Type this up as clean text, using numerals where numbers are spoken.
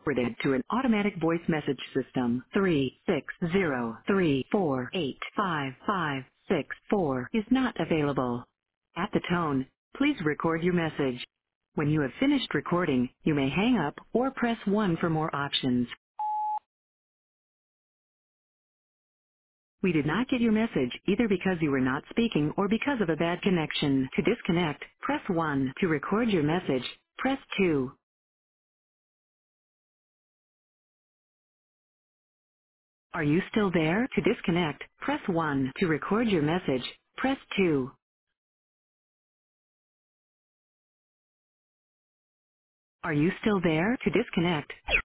forwarded to an automatic voice message system. 36034855564 is not available. At the tone, please record your message. When you have finished recording, you may hang up or press 1 for more options. We did not get your message either because you were not speaking or because of a bad connection. To disconnect, press 1. To record your message, press 2. Are you still there? To disconnect, press 1. To record your message, press 2. Are you still there? To disconnect,